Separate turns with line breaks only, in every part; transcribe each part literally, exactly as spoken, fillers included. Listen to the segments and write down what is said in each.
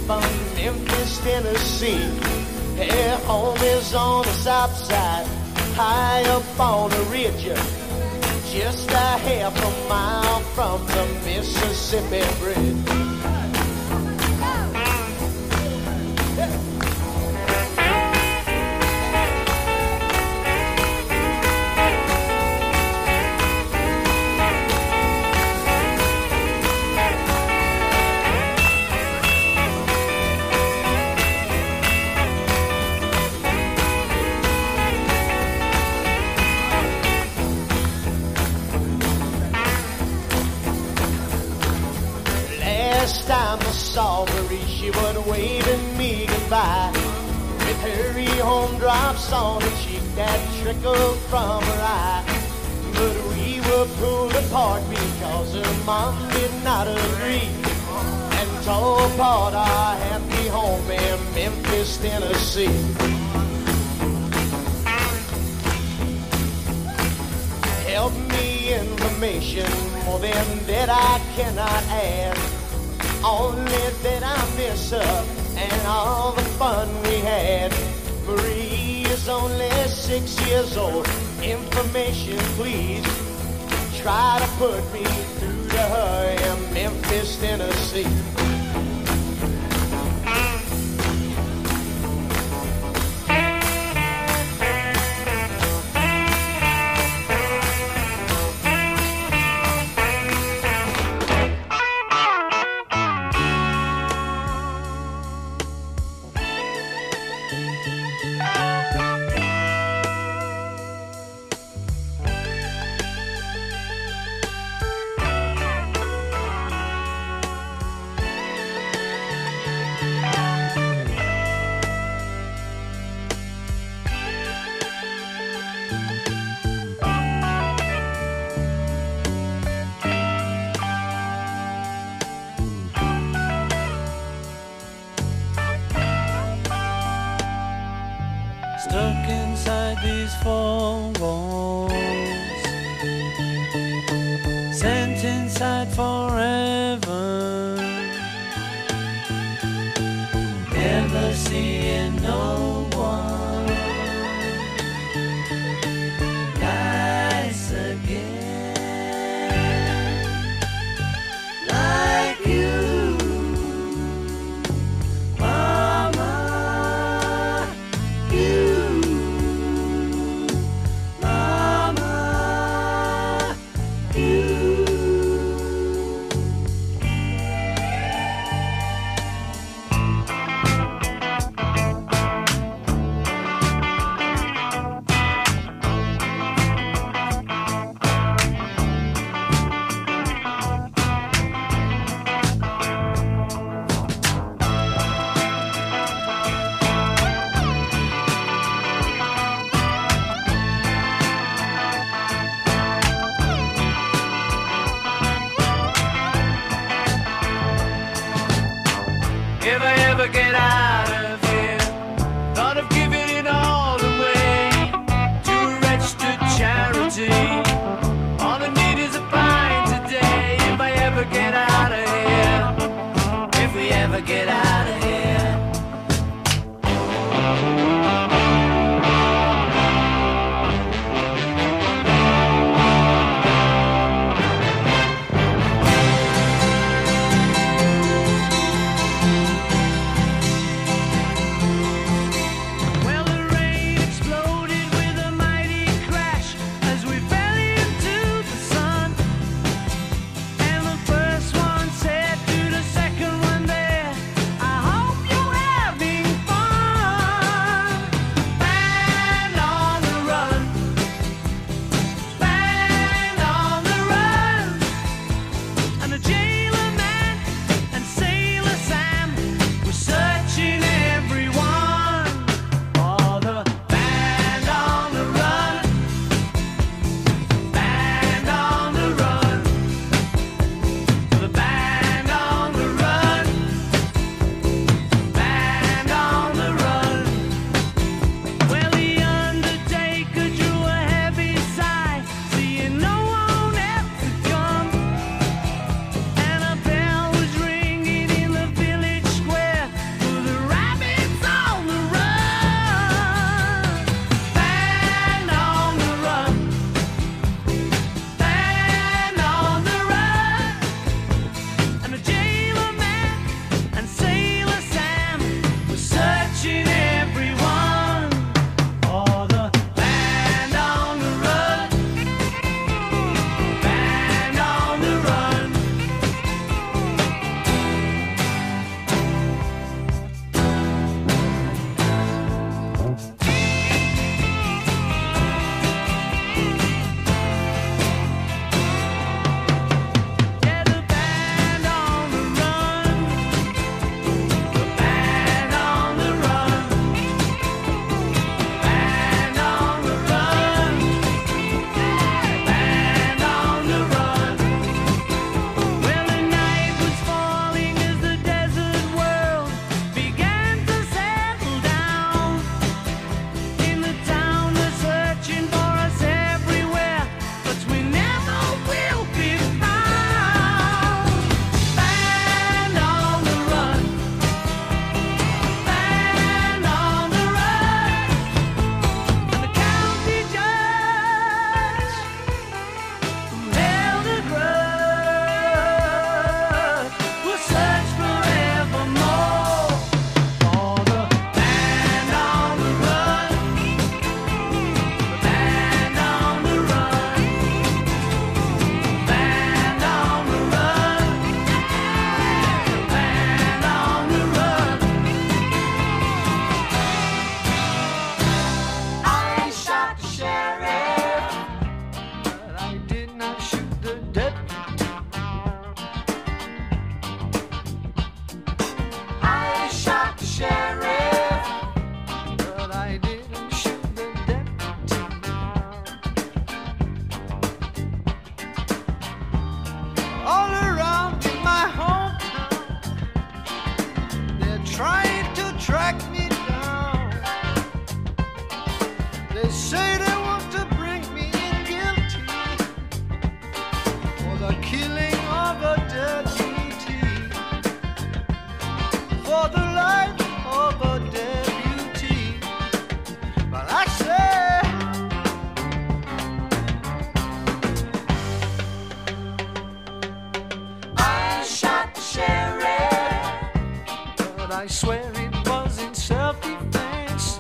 from Memphis, Tennessee. Her home is on the south side, high up on a ridge, just a half a mile from the Mississippi Bridge. Last time I saw Marie, she was waving me goodbye, with her e-home drops on her cheek that trickled from her eye. But we were pulled apart because her mom did not agree, and tore apart our happy home in Memphis, Tennessee. Help me information, more than that I cannot add. Only that I miss her and all the fun we had. Marie is only six years old. Information, please. Try to put me through to her in Memphis, Tennessee.
Stuck inside these four walls, sent inside forever, never seeing no one nice again like you. If I ever get out of here, thought of giving it all away to a registered charity. All I need is a pint today. If I ever get out of here, if we ever get out of here.
for the life of a deputy. But I say,
I shot the sheriff,
but I swear it was in self-defense.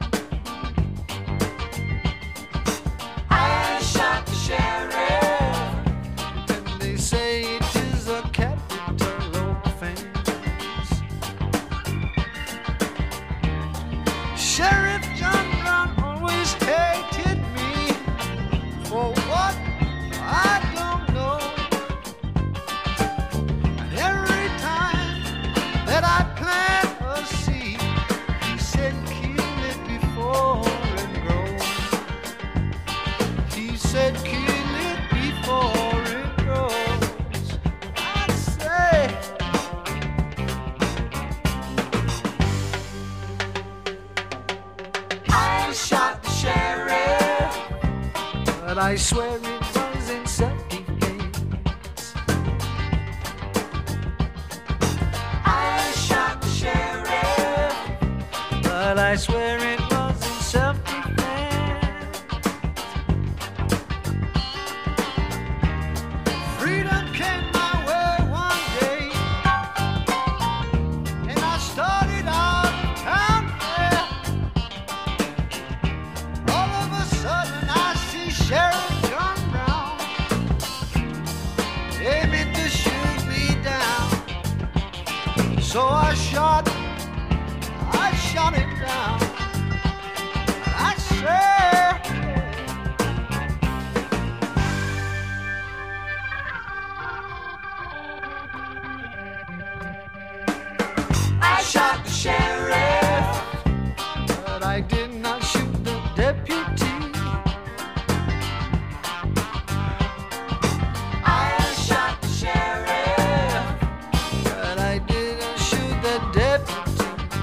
I shot the sheriff,
And they say it is a capital offense. Sheriff John Brown always hated me. For what? I don't know. And every time that I plant a seed, he said kill it before it grows. He said kill it before it grows. I say,
I shot the sheriff,
but I swear it was in self-defense.
I shot the sheriff,
But I swear it was in self-defense. Freedom came my way one day, and I started out of town there. All of a sudden I see Sheriff John Brown aiming to shoot me down. So I shot, I shot him down. I said,
I shot the sheriff,
but I did not shoot the deputy.
I shot the sheriff,
But I didn't shoot the deputy.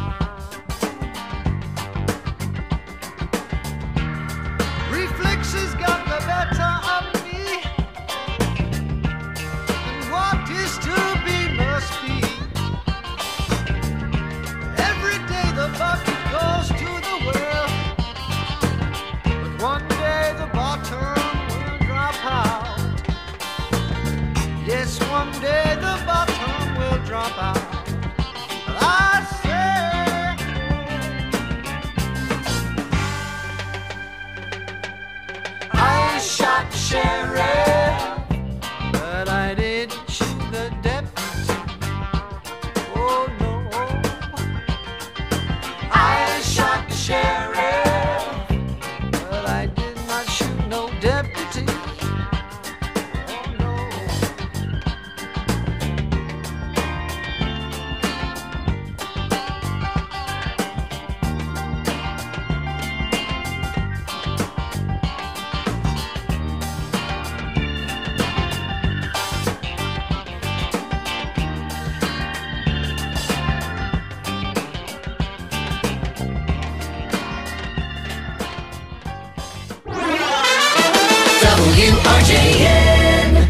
Reflexes got the better of me, and what is to be must be. Every day the bucket goes to the well, but one day the bottom will drop out. Yes, one day the bottom will drop out. But I say,
I shot the sheriff,
but I didn't shoot the deputy. Oh no,
I shot the sheriff,
but I did not shoot no deputy. Oh no.
W R J N.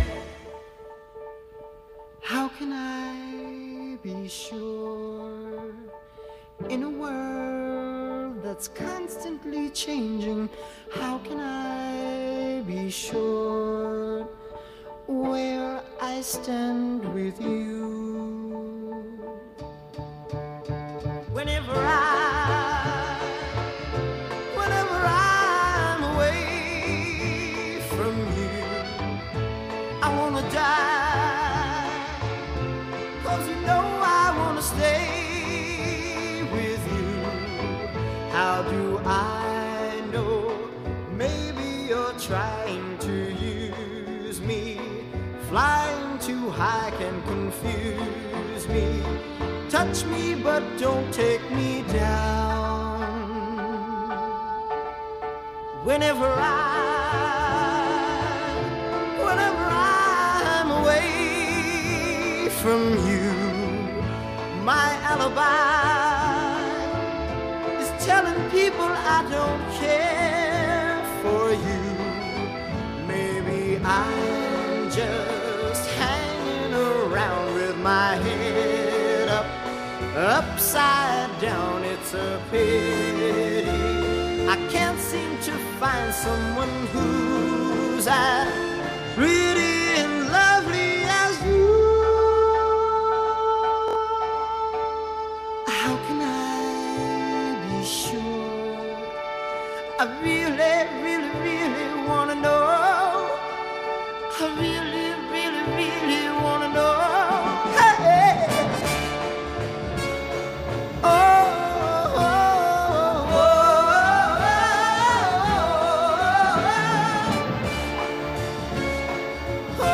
How can I be sure in a world that's constantly changing? How can I be sure where I stand with you? Whenever I, whenever I'm away from you, I wanna die, 'cause you know I wanna stay with you. How do I know? Maybe you're trying to use me. Flying too high can confuse me. Touch me but don't take me down. Whenever I, whenever I'm away from you, my alibi is telling people I don't care for you. Maybe I'm just hanging around with my head up, upside down. It's a pity I can't seem to find someone who's as pretty and lovely as you. How can I be sure? I really, really, really wanna know. I really, really, really wanna know. Hey. Oh, oh, oh, oh, oh,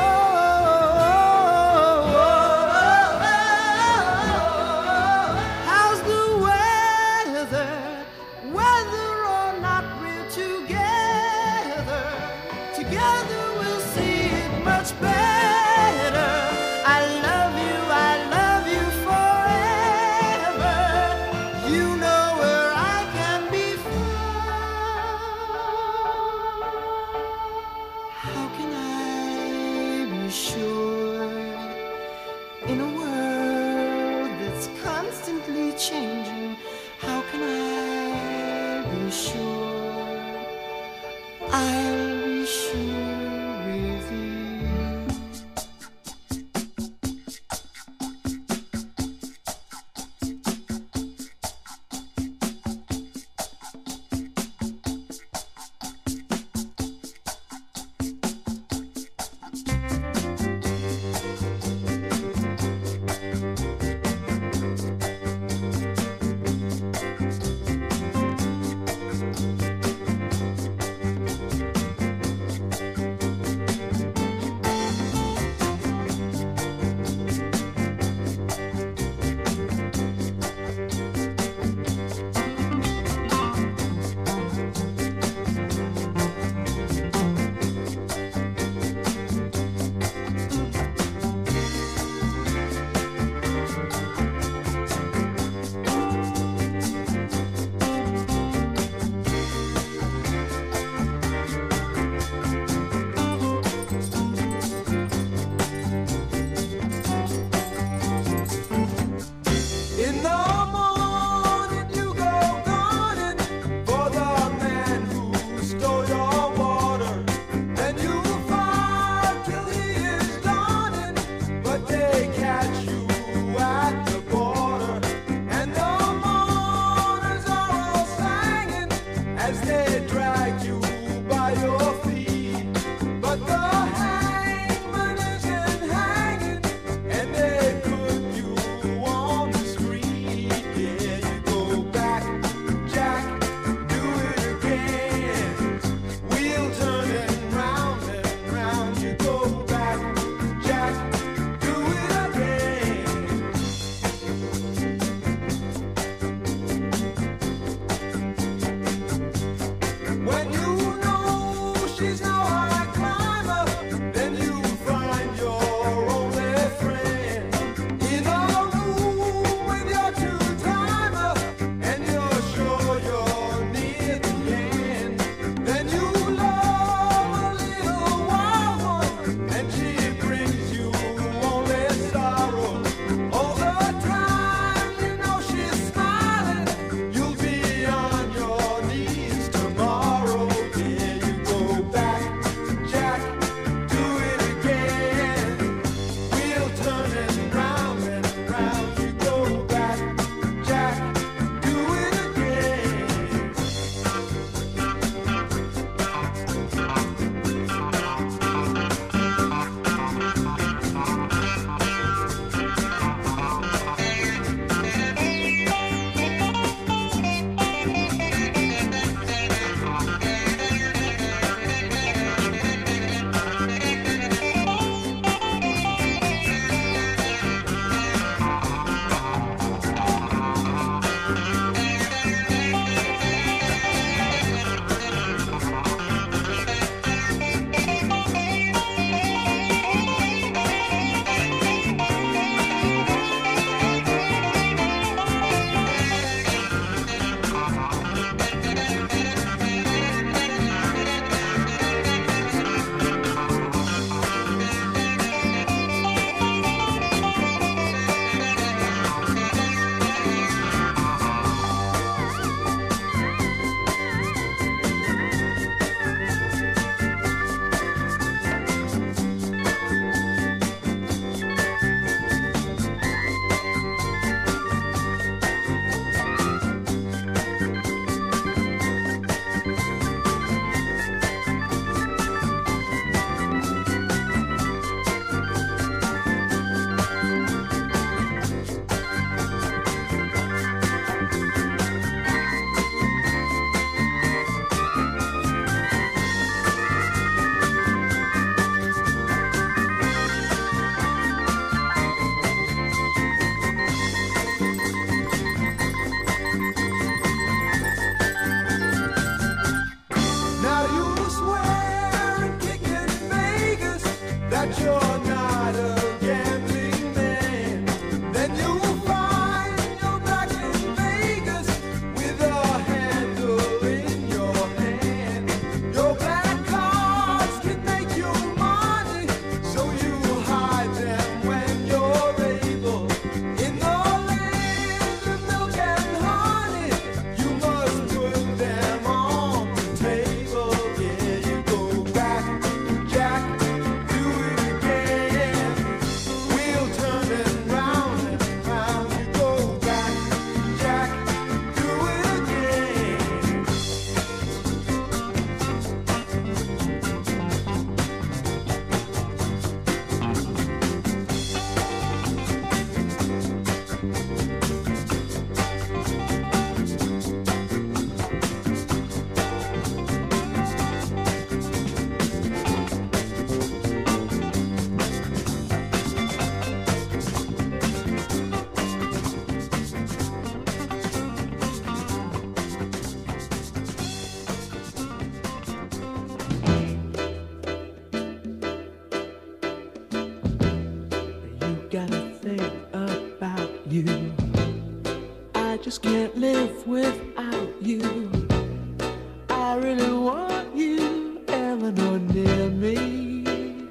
you. I just can't live without you. I really want you, Eleanor, near me.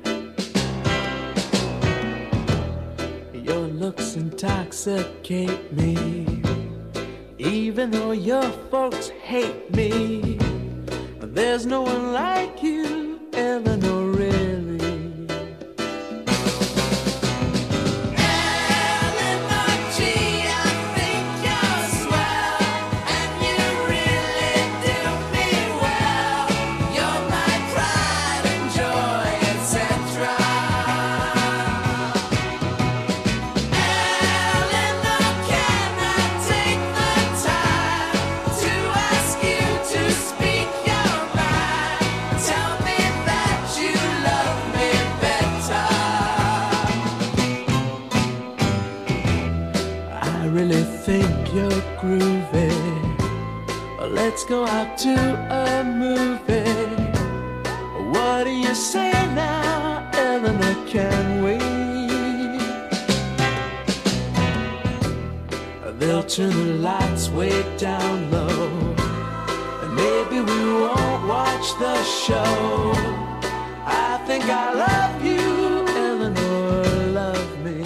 Your looks intoxicate me, even though your folks hate me. There's no one like you, Eleanor, really. Let's go out to a movie. What do you say now, Eleanor, can we? They'll turn the lights way down low, and maybe we won't watch the show. I think I love you, Eleanor, love me.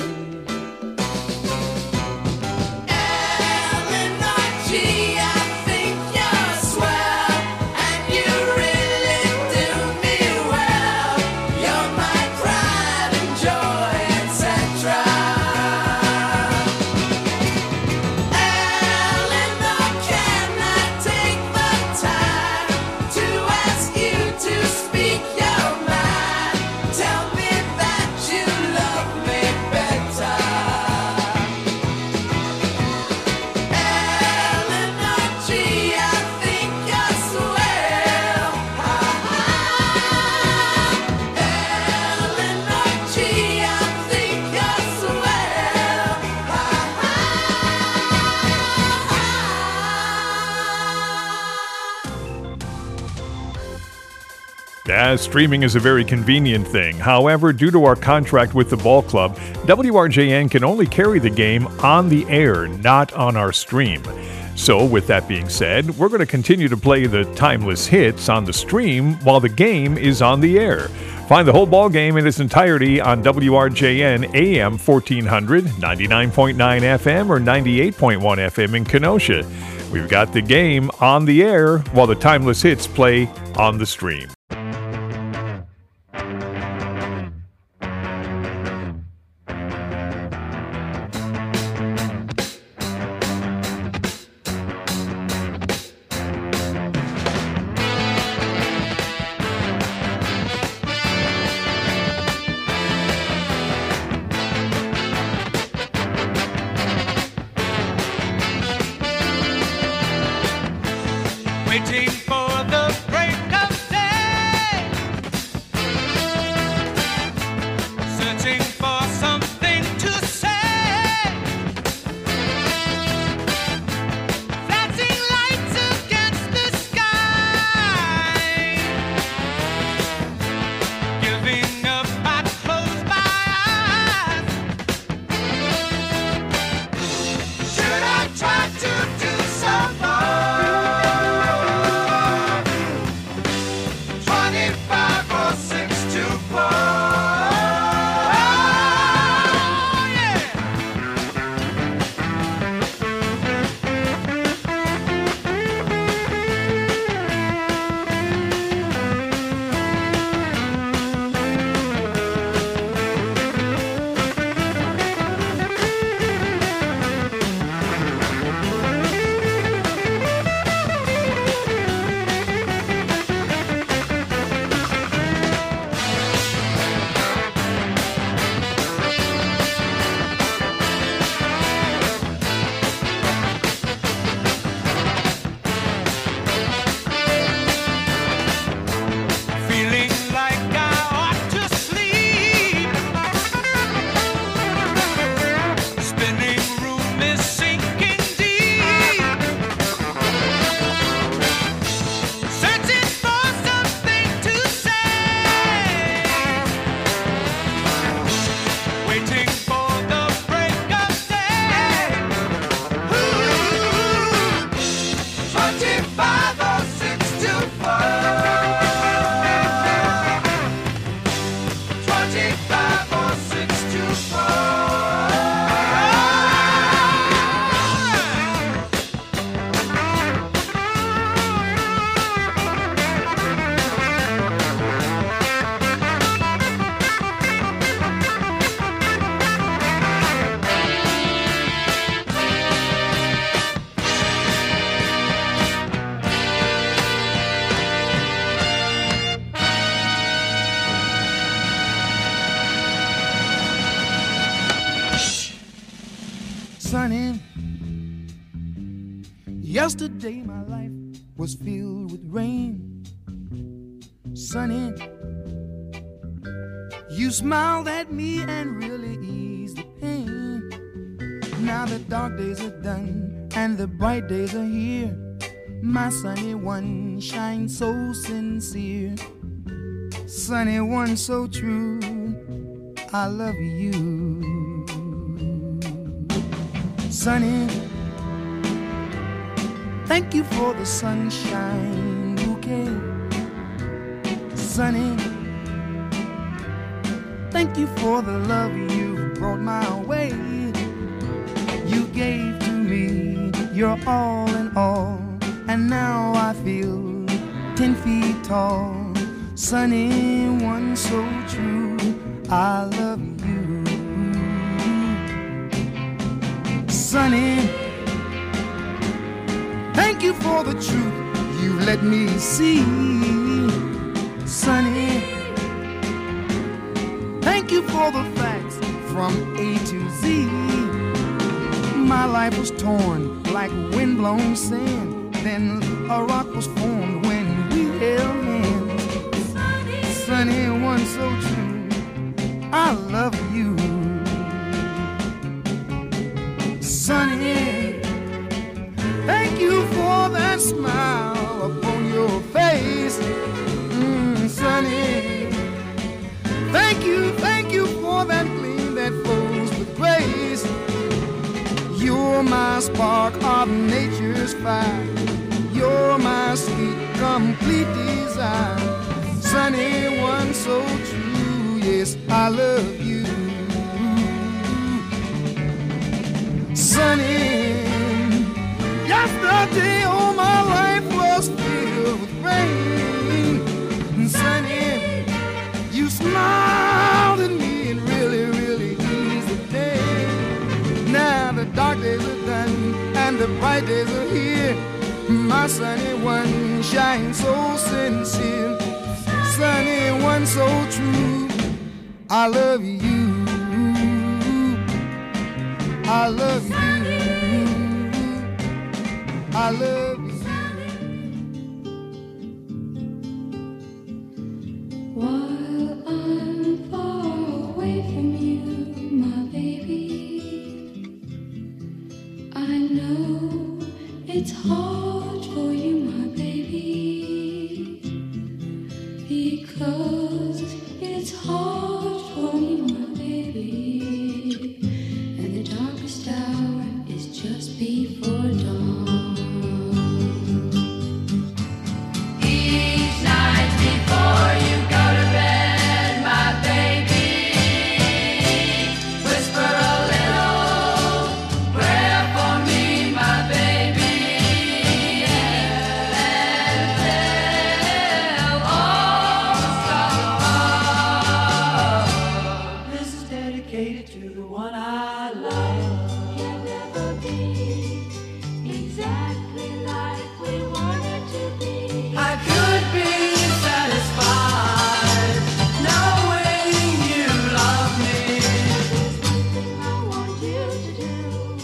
Yeah, streaming is a very convenient thing. However, due to our contract with the ball club, W R J N can only carry the game on the air, not on our stream. So, with that being said, we're going to continue to play the timeless hits on the stream while the game is on the air. Find the whole ball game in its entirety on W R J N A M fourteen hundred, ninety-nine point nine F M, or ninety-eight point one F M in Kenosha. We've got the game on the air while the timeless hits play on the stream.
Waiting for the break of day, searching for something to say, flashing lights against the sky, giving up, I close my eyes. Should I try to do some more?
Sunny, yesterday my life was filled with rain. Sunny, you smiled at me and really eased the pain. Now the dark days are done and the bright days are here. My sunny one shines so sincere. Sunny one so true, I love you. Sunny, thank you for the sunshine bouquet. Sunny, thank you for the love you brought my way. You gave to me your all in all, and now I feel ten feet tall. Sunny one so true, I love you. Sunny, thank you for the truth you let me see. Sunny, thank you for the facts from A to Z. My life was torn like windblown sand, then a rock was formed when we held hands. Sunny one so true, I love you. Sunny, thank you for that smile upon your face. Mm, Sunny, thank you, thank you for that gleam that flows with grace. You're my spark of nature's fire. You're my sweet, complete desire. Sunny one so true, yes, I love you. Sunny, yesterday all my life was filled with rain. And Sunny, you smiled at me and really, really eased the day. Now the dark days are done and the bright days are here. My sunny one shines so sincere. Sunny one so true, I love you. I love you. I love you.
While I'm far away from you, my baby, I know it's hard for you, my baby, because it's hard for you, my baby, and the darkest hour is just before dawn. Each night before you go to bed, my baby, whisper a little prayer for me, my baby, and tell all the stars. This is dedicated to the one I love. You'll never be exactly like we wanted to be. I could be satisfied knowing you love me. Everything I want you to do,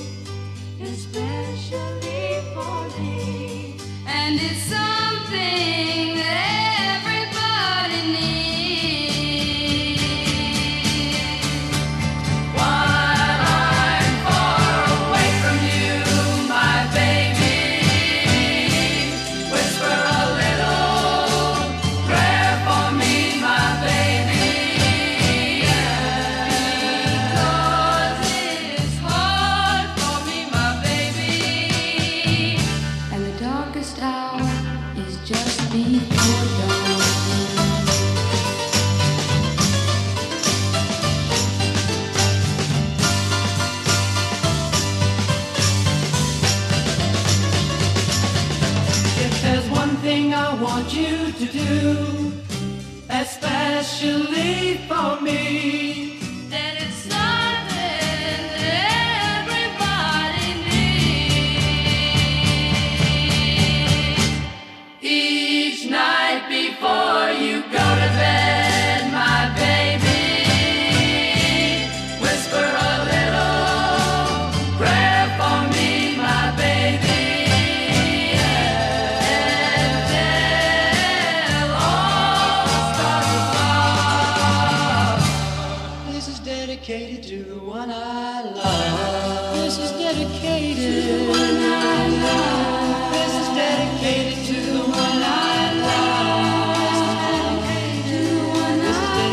especially for me. And it's something that everybody needs. While I'm far away from you, my baby, whisper a little prayer for me, my baby, because it's hard for me, my baby, and the darkest hour is just before dawn. If there's one thing I want you to do, especially for me, then it's something that everybody needs. Each night before you go to bed, my baby, whisper a little prayer dedicated to the one I love. This is dedicated to the one I love. This is dedicated to the one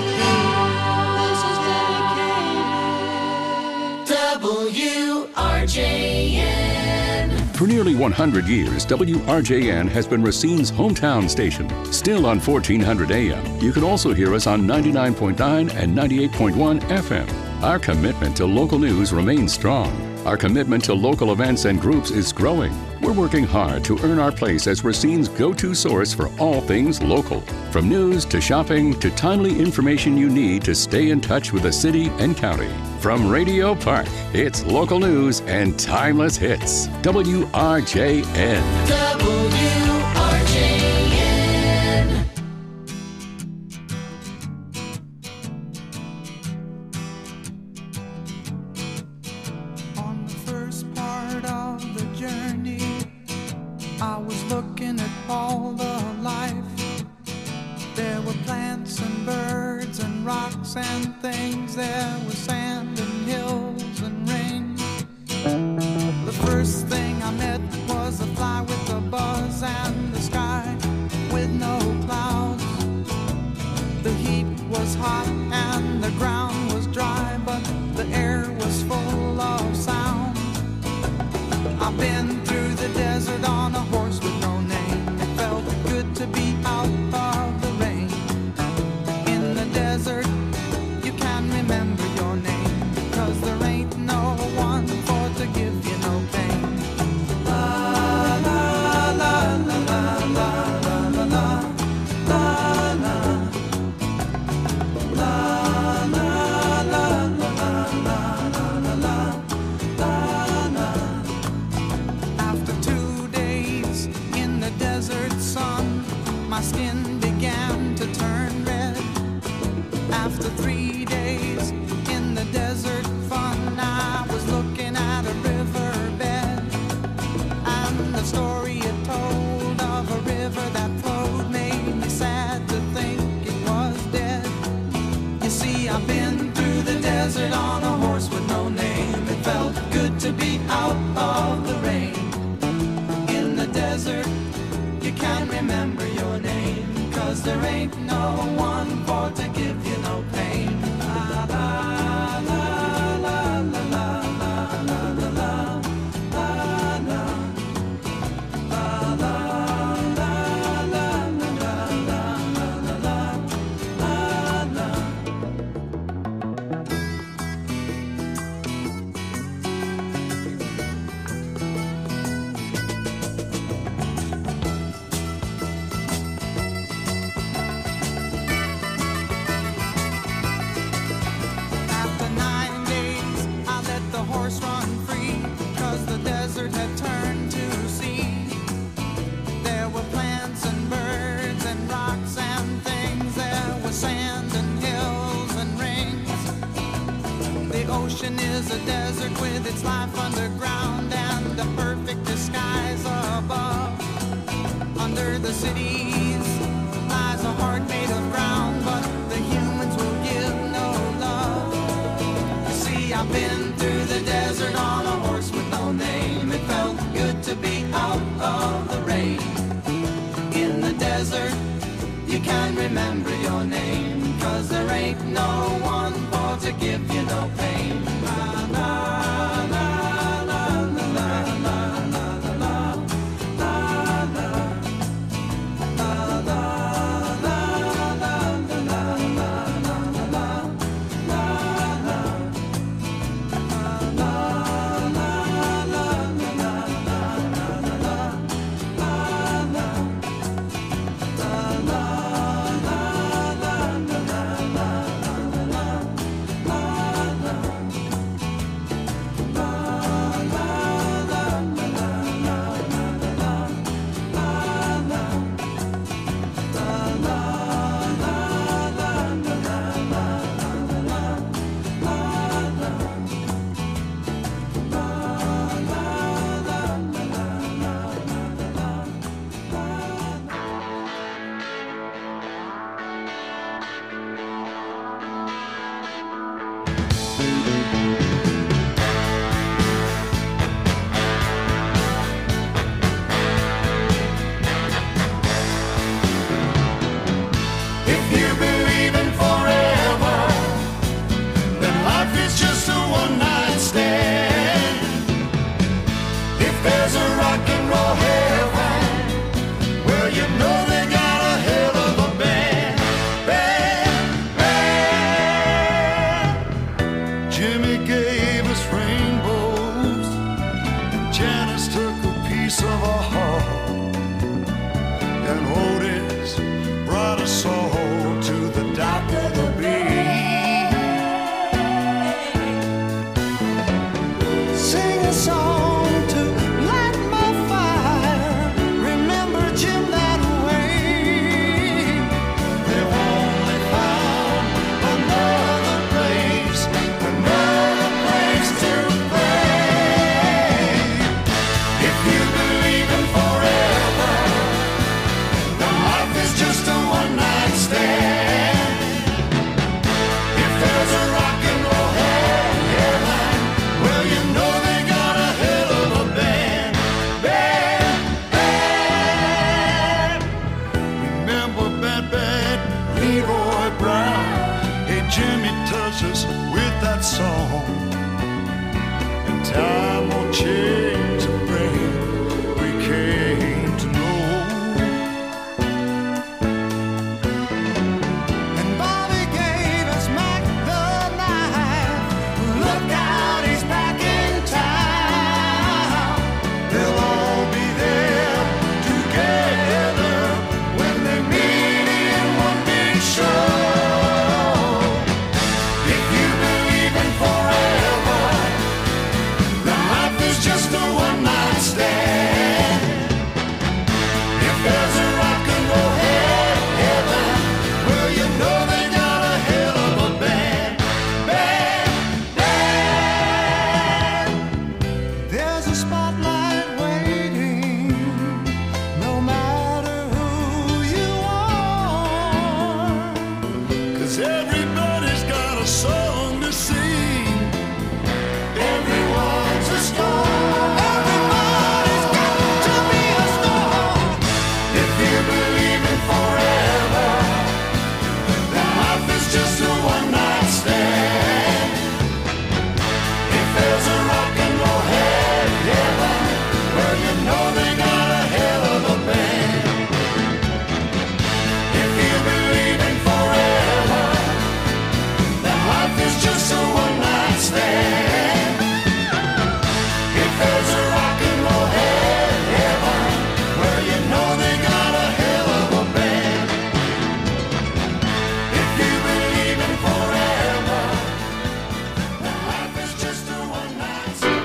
I love. This is dedicated. W R J N.
For nearly one hundred years, W R J N has been Racine's hometown station. Still on fourteen hundred A M, you can also hear us on ninety-nine point nine and ninety-eight point one F M. Our commitment to local news remains strong. Our commitment to local events and groups is growing. We're working hard to earn our place as Racine's go-to source for all things local. From news to shopping to timely information you need to stay in touch with the city and county. From Radio Park, it's local news and timeless hits. W R J N.
W R J N.
On the first part of the journey, I was looking at all the life. There were plants and birds and rocks and things. There was sand and hills and rain. The first thing I met was a fly with a buzz and the sky with no clouds. The heat was hot and the ground was dry, but the air was full of sound. I've been through the desert on a horse with no name. It felt good to be out of the rain. In the desert, you can remember your name, because there ain't no one for to give you no pain. La la la la la la la la la la la la la la la la la. After two days in the desert sun, my skin began to turn red. After three days in the desert fun, I was looking at a riverbed, and the story it told of a river that flowed made me sad to think it was dead. You see, I've been through the desert on a horse with no name. It felt good to be out of the rain. In the desert, you can't remember your name, 'cause there ain't no one for to give you no pain. La la la la la la la la la la la la la la After nine days, I let the horse run free, 'cause the desert had turned to sea. There were plants and birds and rocks and things. There was sand and hills and rings. The ocean is a desert with its life underground and a perfect disguise above. Under the cities lies a heart made of ground, but the humans will give no love. You see, I've been through the desert on a horse with no name. It felt good to be out of the rain. In the desert, you can remember your name, 'cause there ain't no one for to give you no pain. La la la la la la la la la la la la la la la la la la la. La If there's a rock and roll heaven, well, you know they got a hell of a band. Band, band. Jimmy gave us rainbows, and Janice took a piece of our heart, and Otis brought us all to the dock of the bay. Sing a song to light my fire. Remember Jim that way. They've only found another place, another place to play. If you believe in forever, then life is just a one-night stand. If there's a rock and roll heaven, well, you know they got a hell of a band. Band, band. Remember Bad Bad Leroy Brown? Hey, Jimmy touched us with that song. And time will change the brain we came to know. And Bobby gave us Mac the knife. Look out, he's back in town. They'll all be there together when they meet in one big show. If you believe in forever, then life is just a one-night stand. If there's a rock and roll heaven, well, you know they got a hell of a band. Band, band. There's a spotlight waiting, no matter who you are, 'cause everybody's got a song to sing. Everyone's a star. Everybody's got to be a star. If you believe in forever, then life is just a one-night stand. If there's a rock and roll heaven, well, you know they got a hell of a band. If you believe in forever, then life is just a one-night stand. If there's a rock and roll heaven, well, you know they got a hell of a band. If you believe in forever, then life is just a one-night stand.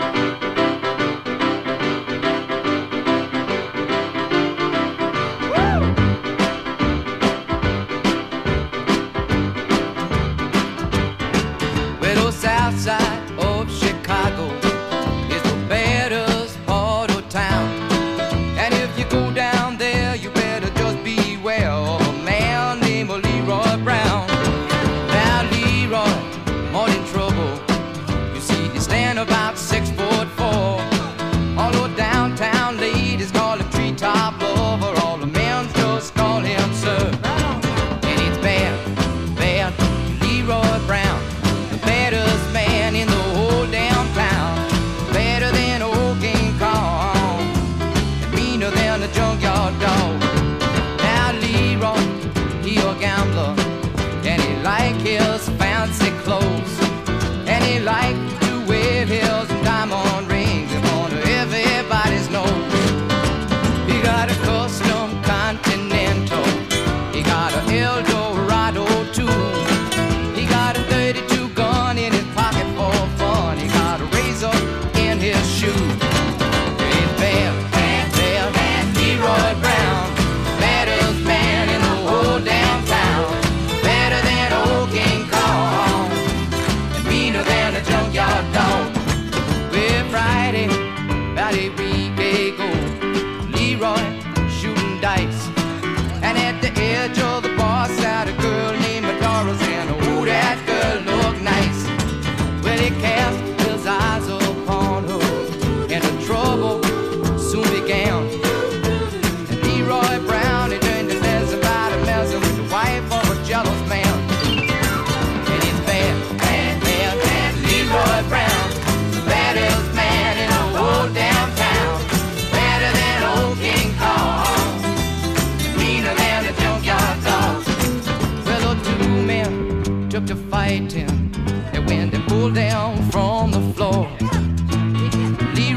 Well, the south side of Chicago is the baddest part of town. And if you go down there, you better just beware of a man named Leroy Brown. Now, Leroy, more in trouble. You see, he stand about six foot four. All the downtown ladies call him treetop lover. All the men just call him sir. And it's bad, bad, Leroy Brown, the baddest man in the whole damn town. Better than old King Kong, and meaner than a junkyard dog. Now Leroy, he a gambler, and he like his fancy clothes, and he like to wear his diamond rings in front of everybody's nose. He got a custom Continental, he got a Eldorado too. He got a thirty-two gun in his pocket for fun. He got a razor in his shoe. It's bad, bad, bad, bad, Leroy Brown, baddest man in the whole damn town. Better than old King Kong, and meaner than a junkyard dog. Well, Friday, about a week ago, Leroy shooting dice, and at the edge of the bar sat a girl named Medora, and oh, that girl looked nice. Well, he cast his eyes upon her,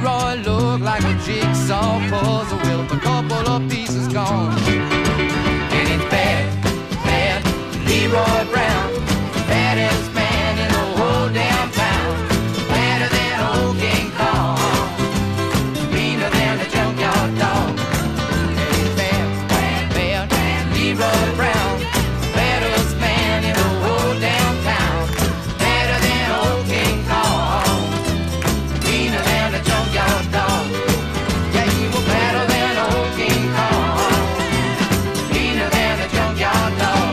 Leroy looked like a jigsaw puzzle with a couple of pieces gone. And it's bad, bad, Leroy Brown, baddest man in the whole damn town. Badder than old King Kong, meaner than a junkyard dog. And it's bad, bad, bad, Leroy Brown, baddest man in the whole damn town. Badder than old King Kong, meaner than a junkyard dog. Yeah, he was better than old King Kong, meaner than a junkyard dog.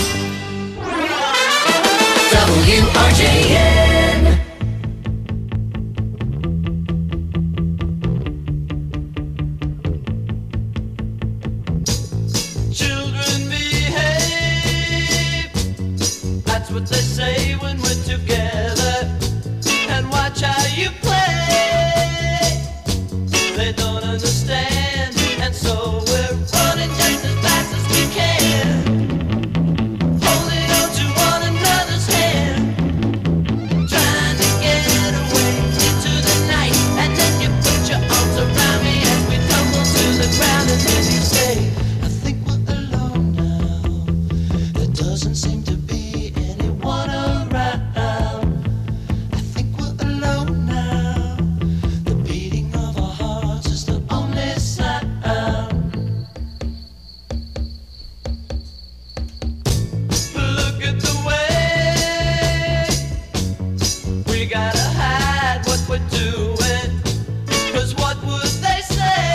W R J N.
Children behave, that's what they say when we're together. And watch how you play. They don't understand, and so we're running just as fast as we can, holding on to one another's hand, trying to get away into the night. And then you put your arms around me as we tumble to the ground, and then you say, I think we're alone now. There doesn't seem to be anyone around. I think we're alone now. The beating of our hearts is the only sound. Look at the way we gotta hide what we're doing. 'Cause what would they say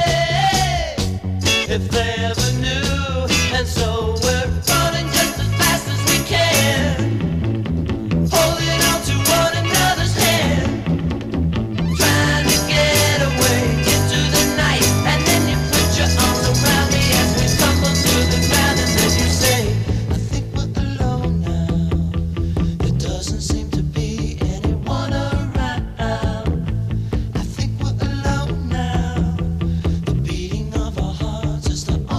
if they ever knew? And so we're running just as fast as we can, holding on to one another's hand, trying to get away into the night. And then you put your arms around me as we tumble to the ground, and then you say, I think we're alone now. There doesn't seem to be anyone around. I think we're alone now. The beating of our hearts is the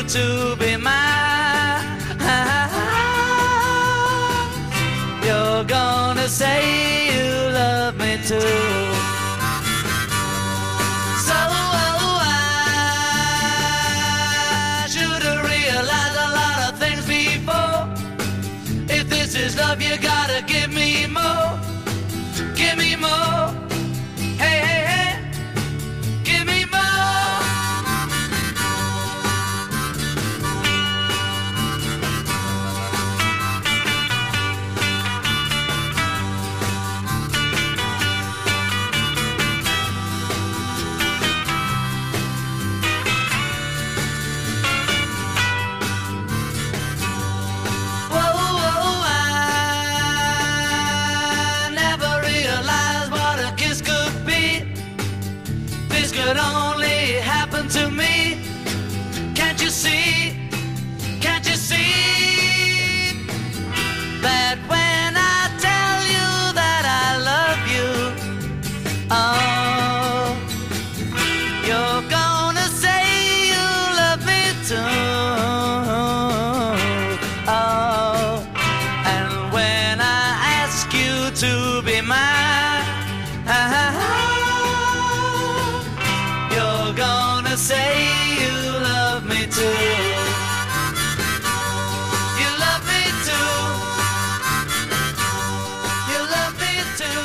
to be mine. You're gonna say you love me too. So I should have realized a lot of things before. If this is love, you gotta give me more. Give me more. Hey, hey, hey. Give me more. Could only happen to me. Can't you see? Can't you see that when I tell you that I love you, oh, you're gonna say you love me too. Oh, and when I ask you to be mine, you're gonna say you love me too. You love me too. You love me too.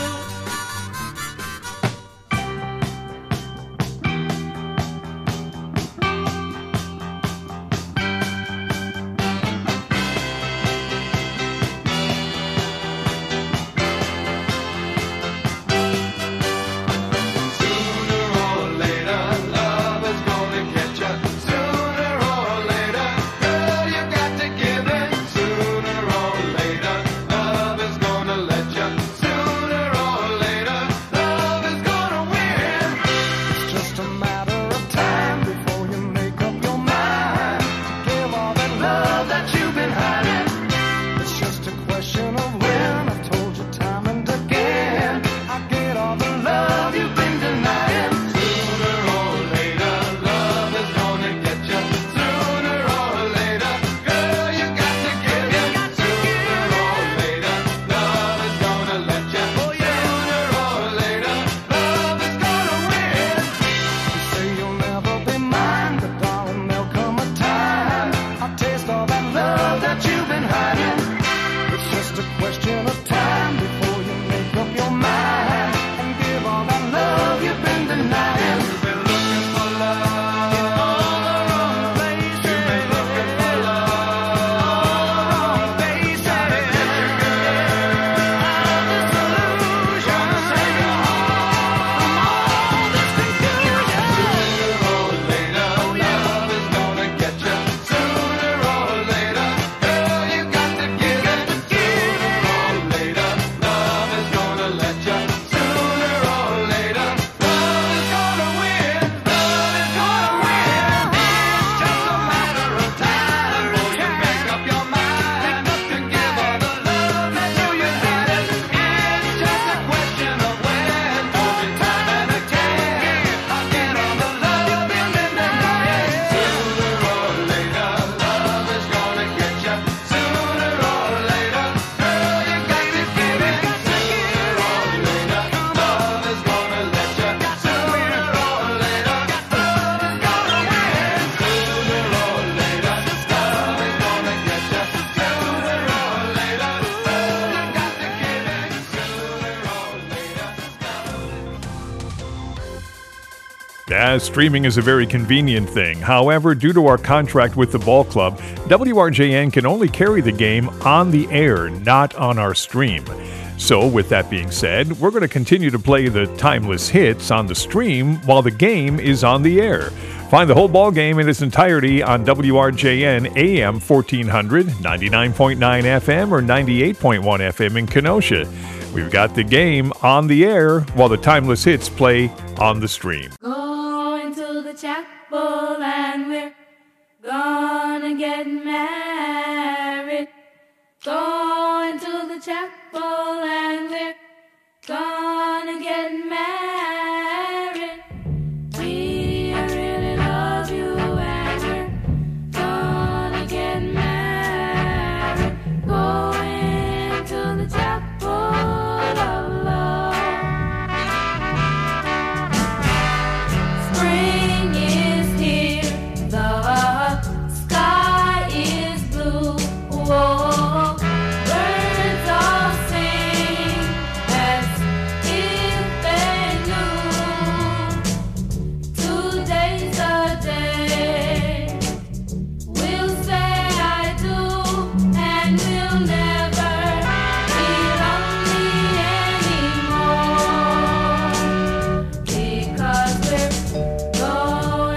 As streaming is a very convenient thing. However, due to our contract with the ball club, W R J N can only carry the game on the air, not on our stream. So, with that being said, we're going to continue to play the timeless hits on the stream while the game is on the air. Find the whole ball game in its entirety on W R J N A M fourteen hundred, ninety-nine point nine F M, or ninety-eight point one F M in Kenosha. We've got the game on the air while the timeless hits play on the stream.
Going to the chapel and we're gonna get married. Going to the chapel and we're gonna get married. We really love you and we're Because we're going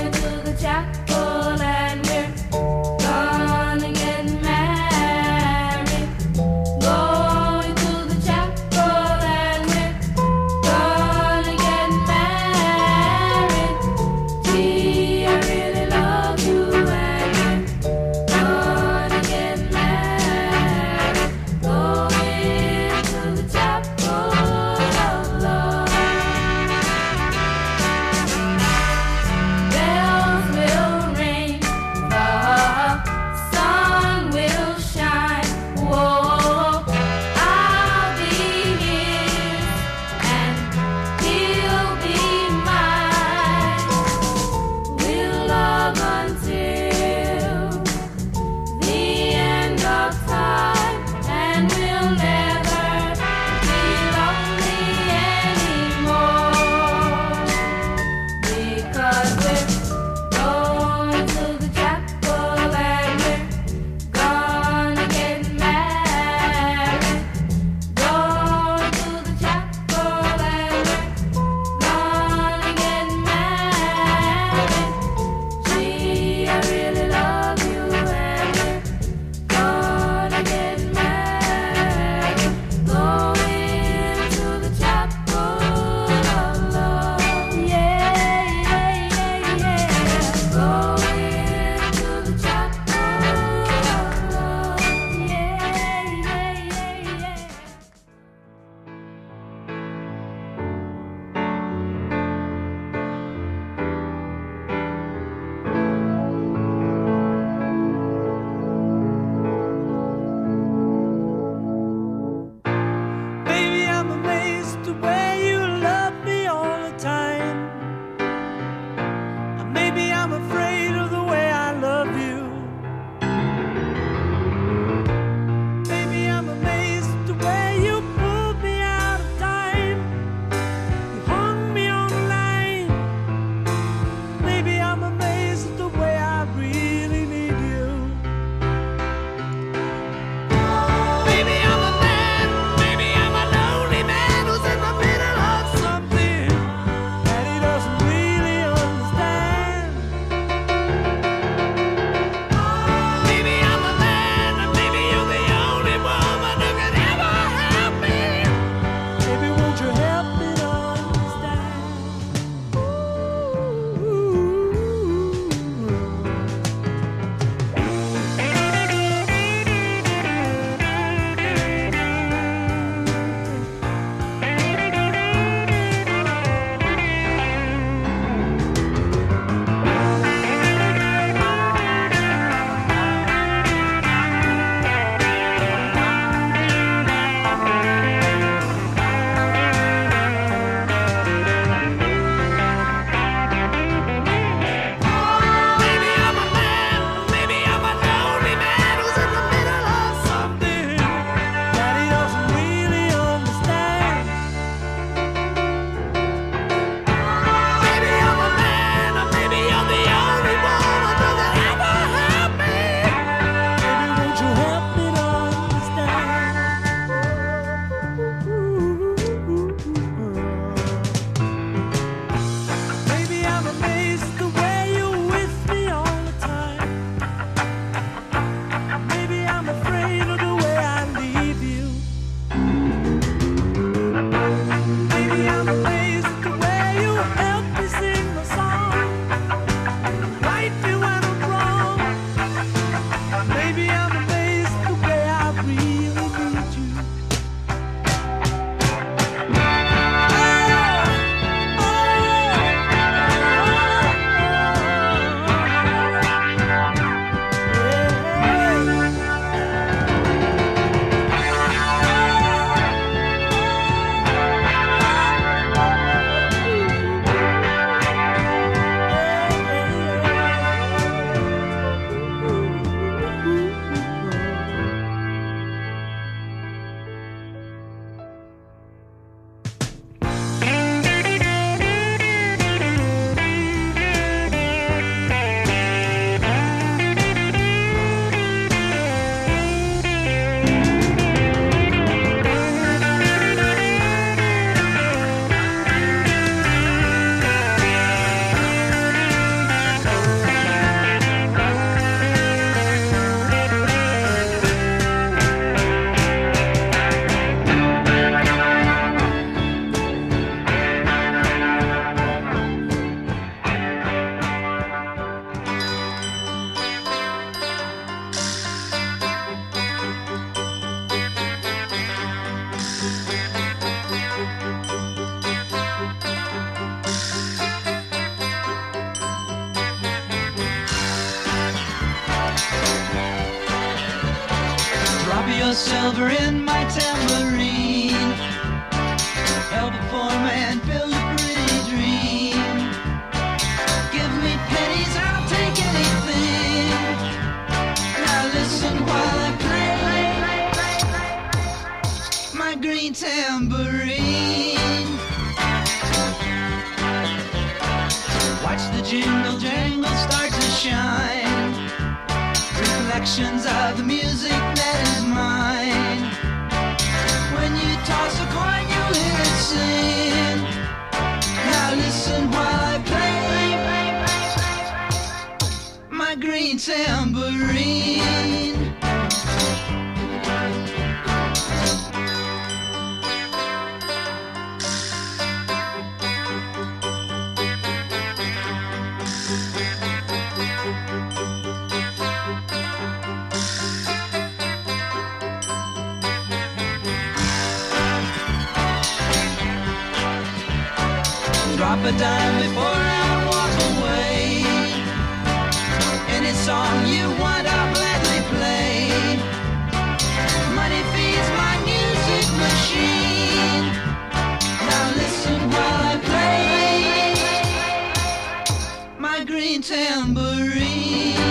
silver in my tambourine. Help a poor man build a pretty dream. Give me pennies, I'll take anything. Now listen while I play my green tambourine. Watch the jingle jangle start to shine. Reflections of the music that is mine. When you toss a coin, you'll hear it sing. Now listen while I play my green tambourine. Drop a dime before I walk away. Any song you want, I'll gladly play. Money feeds my music machine. Now listen while I play my green tambourine.